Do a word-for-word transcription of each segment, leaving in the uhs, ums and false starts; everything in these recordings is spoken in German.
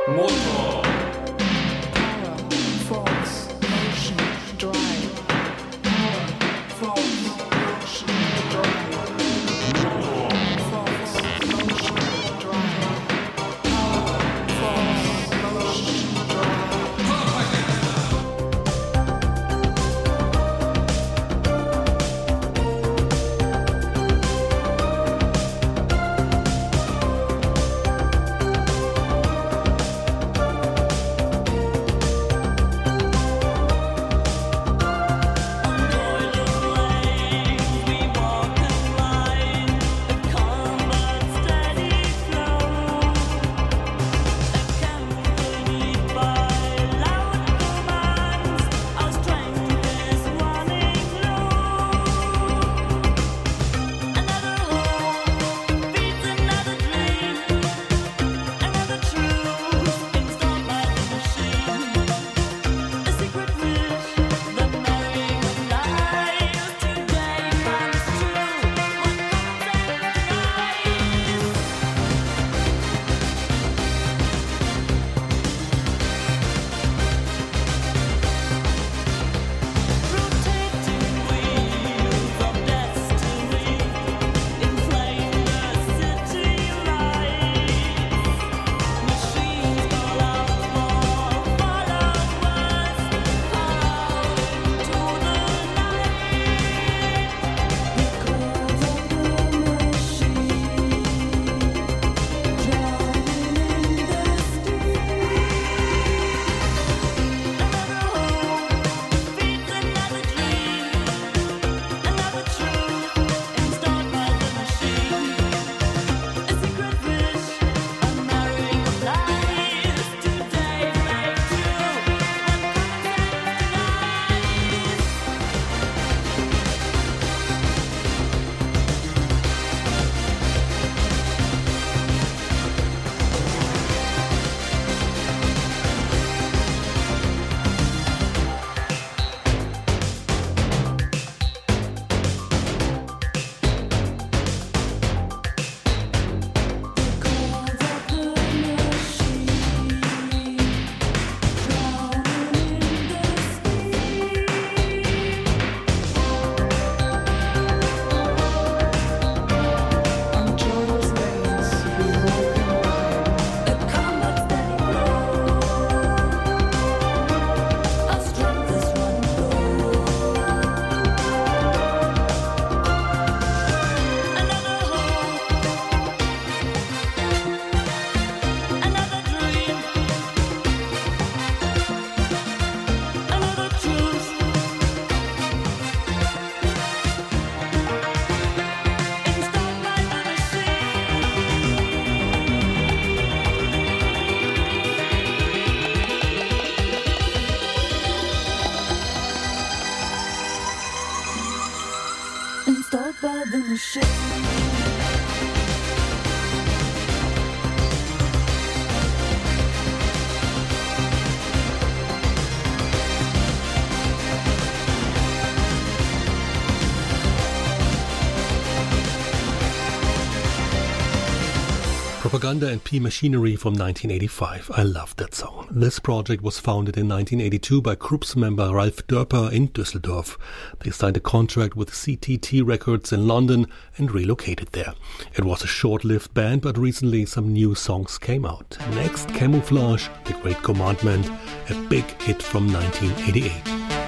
Propaganda and P Machinery from nineteen eighty-five. I love that song. This project was founded in nineteen eighty-two by Krups member Ralf Dörper in Düsseldorf. They signed a contract with C T T Records in London and relocated there. It was a short-lived band, but recently some new songs came out. Next, Camouflage, The Great Commandment, a big hit from nineteen eighty-eight.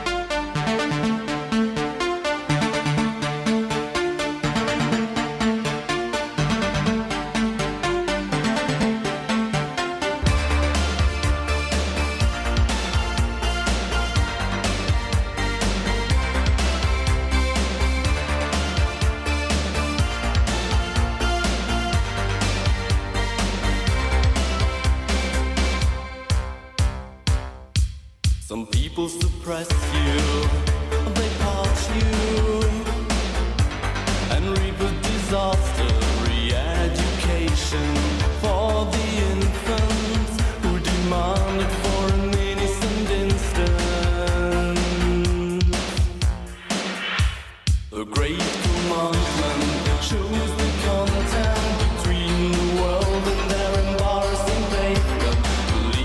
Some people suppress you, they part you, and reap a disaster, re-education for the infants who demand it for an innocent instant. The great commandment shows the content between the world and their embarrassing pavement.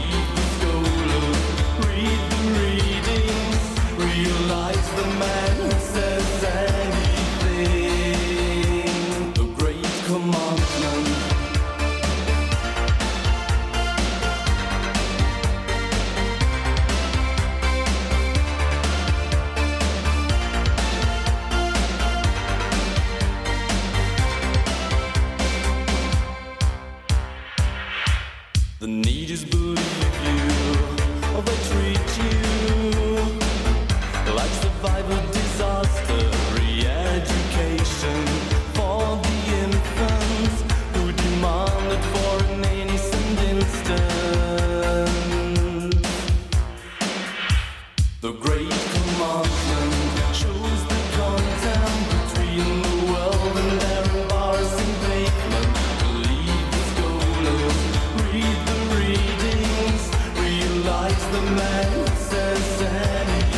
The needies believe you, or they treat you like survival disaster, re-education for the infants who demanded for an innocent instant. The great commandment shows the contempt between the world and their embarrassing pavement. Believe the scholars, read the readings, realize the man who says anything.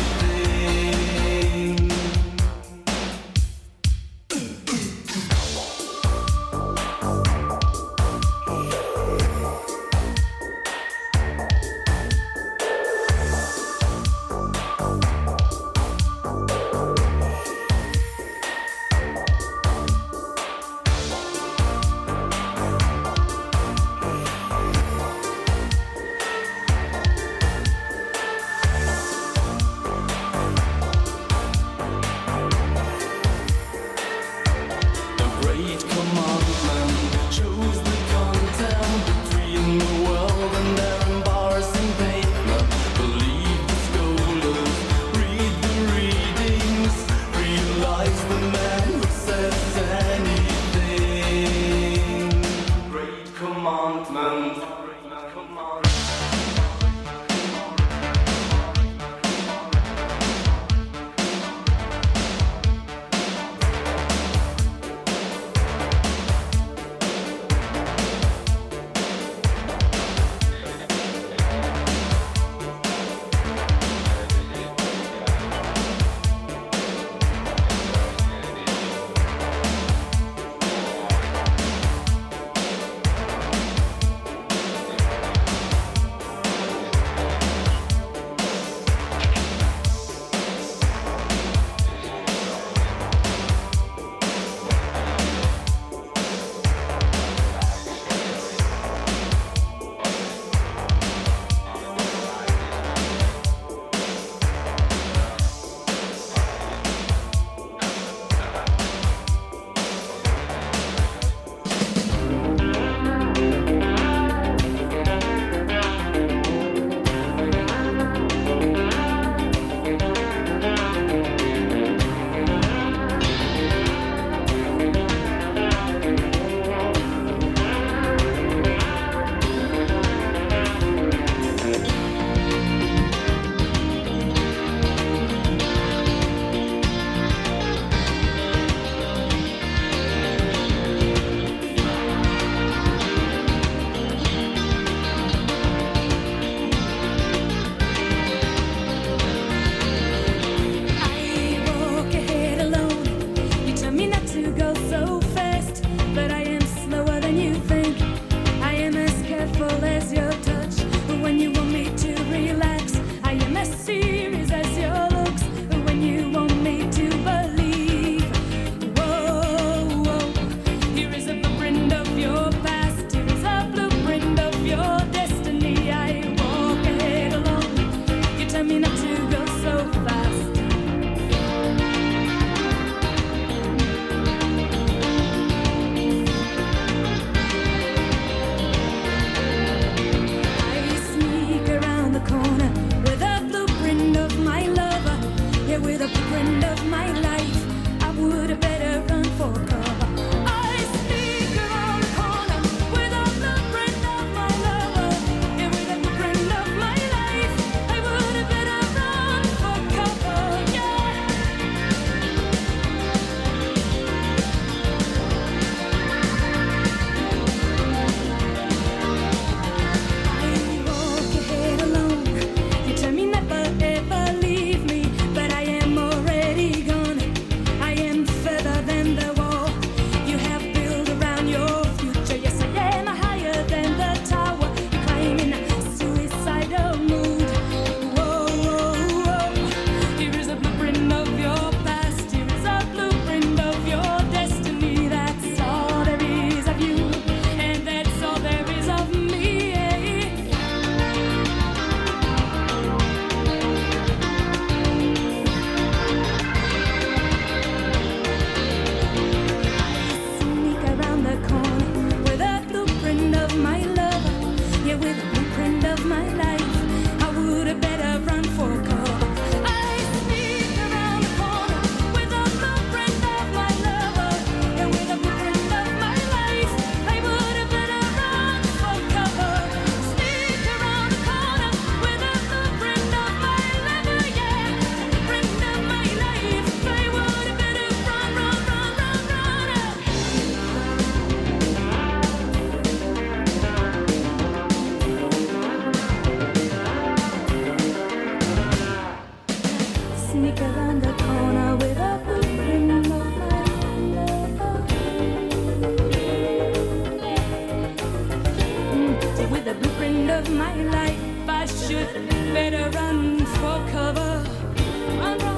of my life, I should better run for cover. Run, run.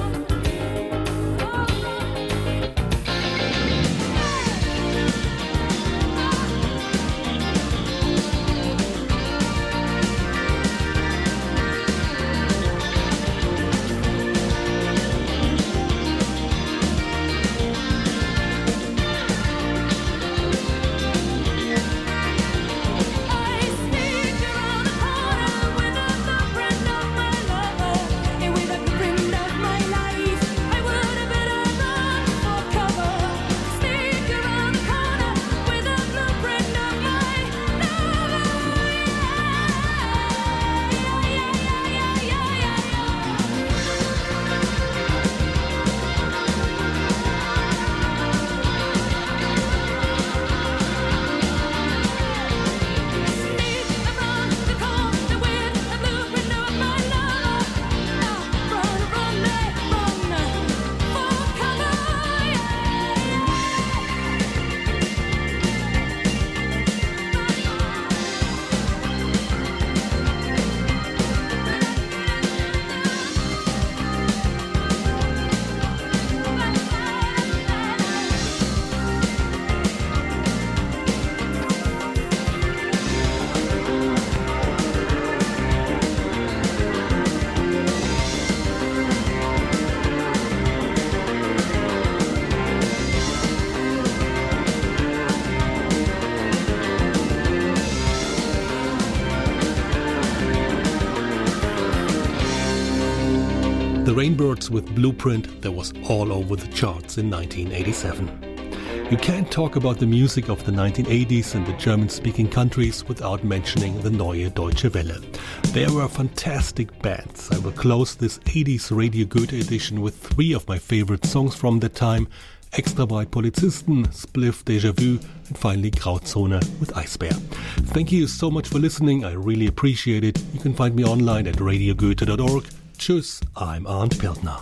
The Rainbirds with Blueprint that was all over the charts in nineteen eighty-seven. You can't talk about the music of the nineteen eighties in the German-speaking countries without mentioning the Neue Deutsche Welle. They were fantastic bands. I will close this eighties Radio Goethe edition with three of my favorite songs from that time: Extra Breit Polizisten, Spliff Déjà Vu, and finally Grauzone with Eisbär. Thank you so much for listening. I really appreciate it. You can find me online at radio goethe dot org. Tschüss, I'm Arndt Pildner.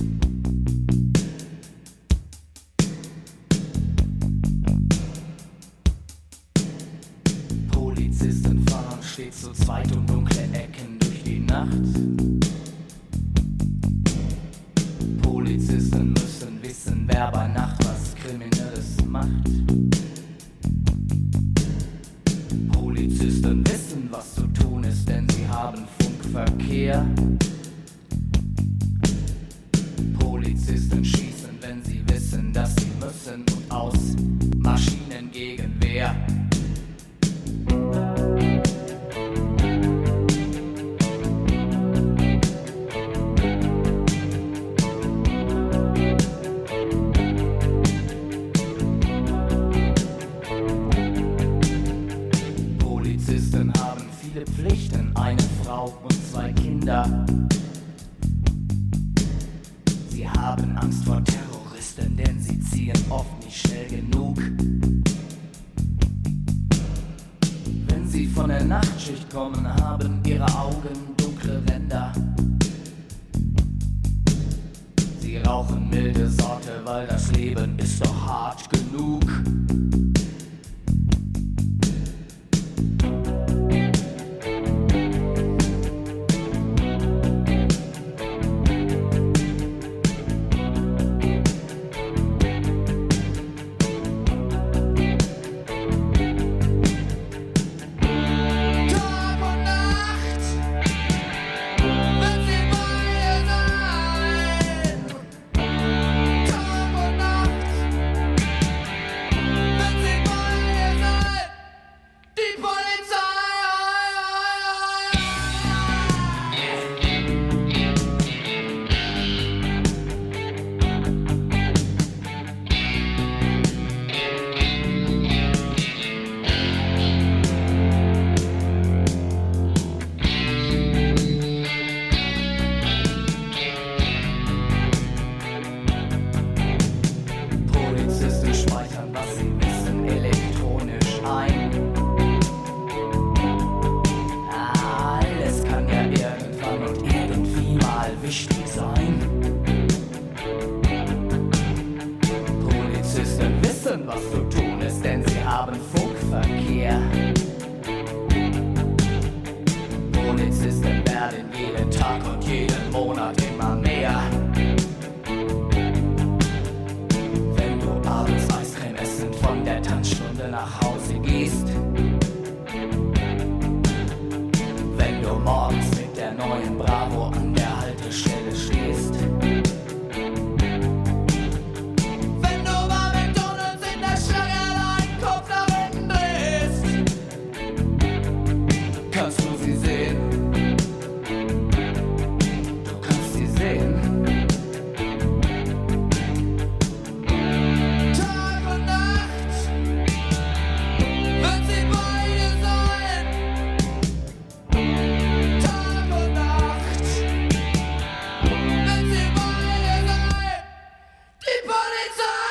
Polizisten fahren stets zu zweit um dunkle Ecken durch die Nacht. Polizisten müssen wissen, wer bei Nacht was Kriminelles macht. Polizisten wissen, was zu tun ist, denn sie haben Funkverkehr. Polizisten schießen, wenn sie wissen, dass sie müssen, und aus Maschinengegenwehr. Polizisten haben viele Pflichten, eine Frau und zwei Kinder. Sie haben Angst vor Terroristen, denn sie ziehen oft nicht schnell genug. Wenn sie von der Nachtschicht kommen, haben ihre Augen dunkle Ränder. Sie rauchen milde Sorte, weil das Leben ist doch hart genug. kannst du sie sehen. Du kannst sie sehen. Tag und Nacht wird sie bei dir sein. Tag und Nacht wird sie bei dir sein. Die Polizei.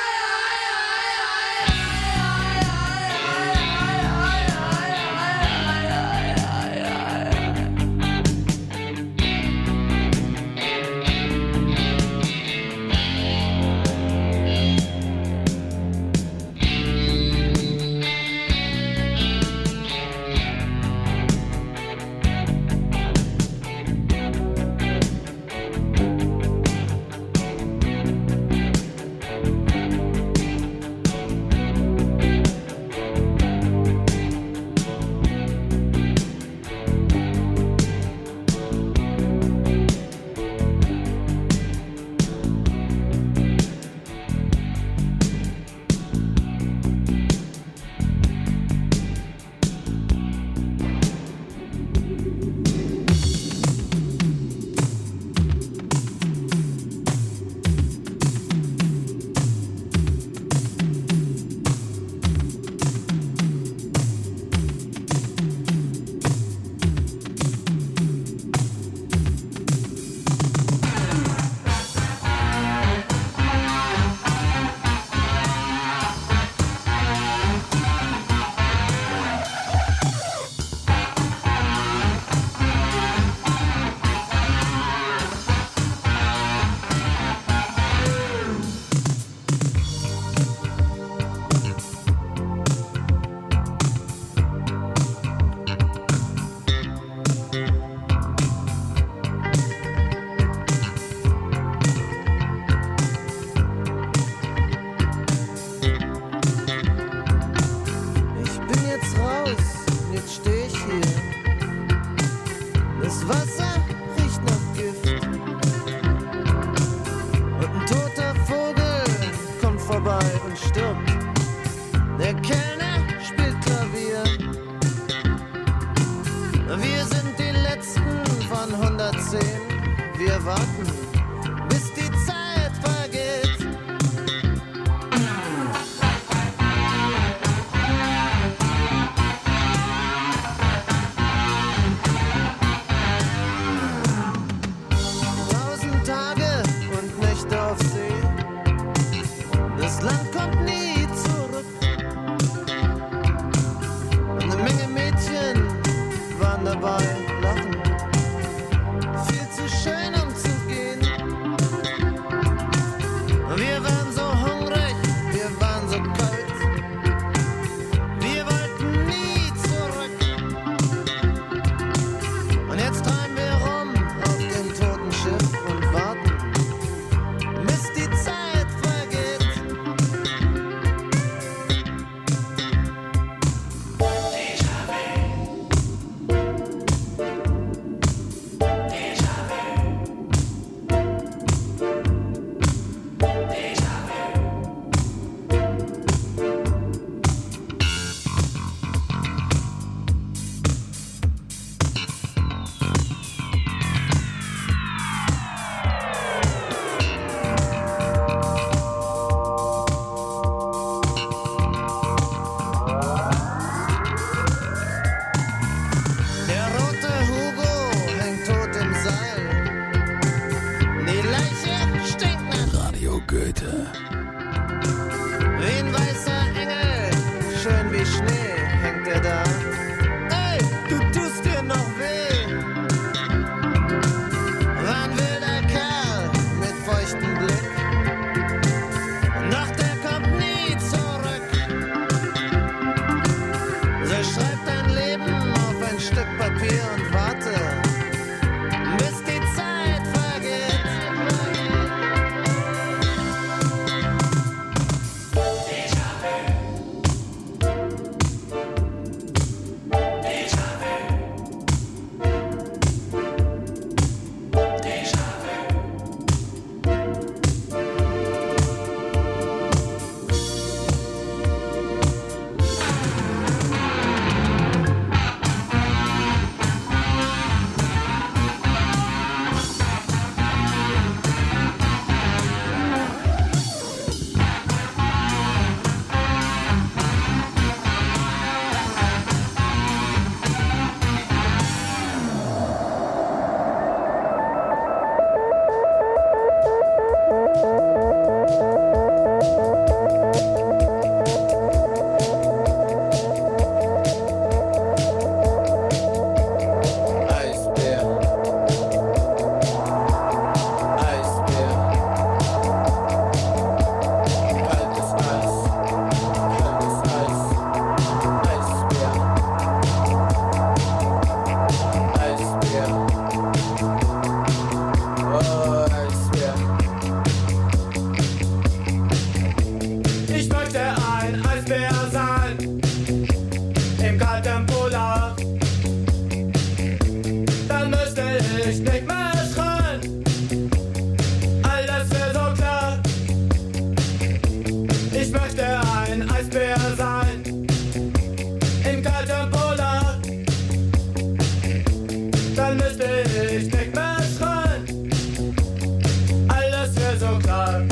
dann müsste ich nicht mehr schreien. Alles wäre so klar.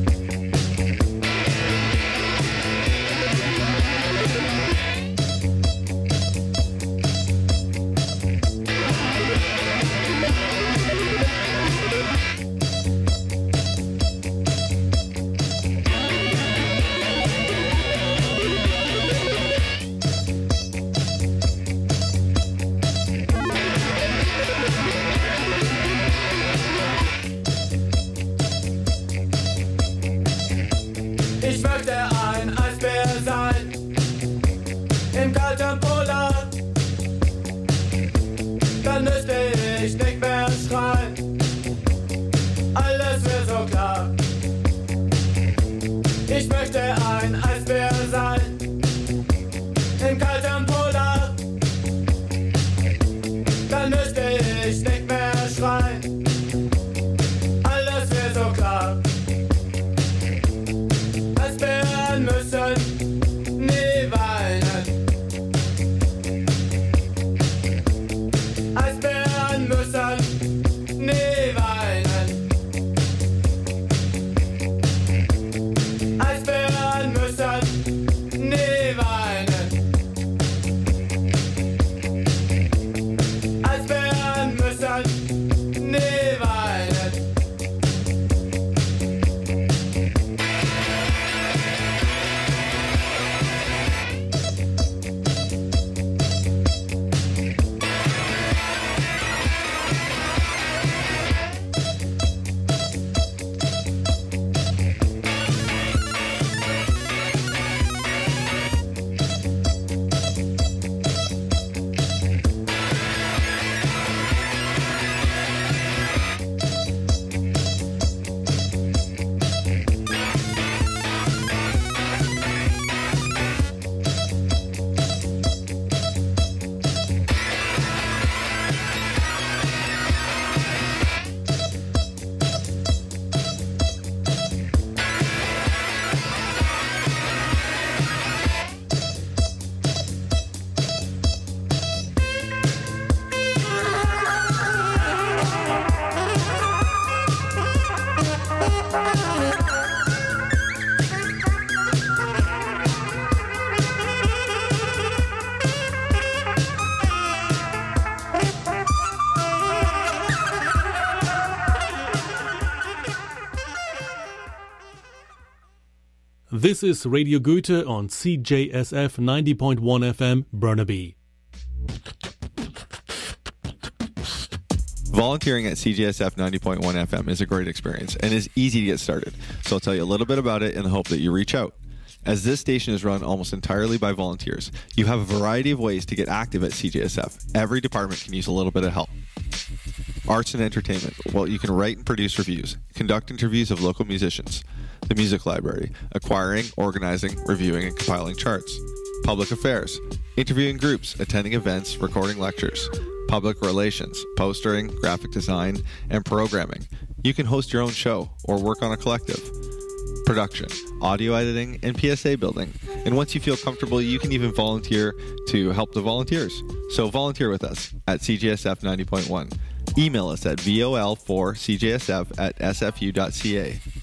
Ich möchte ein Eisbär sein, im kalten Polar. Dann müsste ich nicht mehr schreien, alles wäre so klar. Ich möchte ein Eisbär sein, im kalten Polar. Dann müsste ich nicht mehr schreien, alles wäre so klar. Eisbären müssen nie weinen. Eisbären müssen nie weinen. Eisbären müssen nie weinen. Eisbären müssen nie weinen. This is Radio Goethe on C J S F ninety point one F M, Burnaby. Volunteering at C J S F ninety point one F M is a great experience and is easy to get started, so I'll tell you a little bit about it in the hope that you reach out. As this station is run almost entirely by volunteers, you have a variety of ways to get active at C J S F. Every department can use a little bit of help. Arts and entertainment. Well, you can write and produce reviews, conduct interviews of local musicians, the music library, acquiring, organizing, reviewing, and compiling charts. Public affairs. Interviewing groups, attending events, recording lectures. Public relations, postering, graphic design, and programming. You can host your own show or work on a collective. Production, audio editing, and P S A building. And once you feel comfortable, you can even volunteer to help the volunteers. So volunteer with us at C J S F ninety point one. Email us at vol four c j s f at s f u dot c a.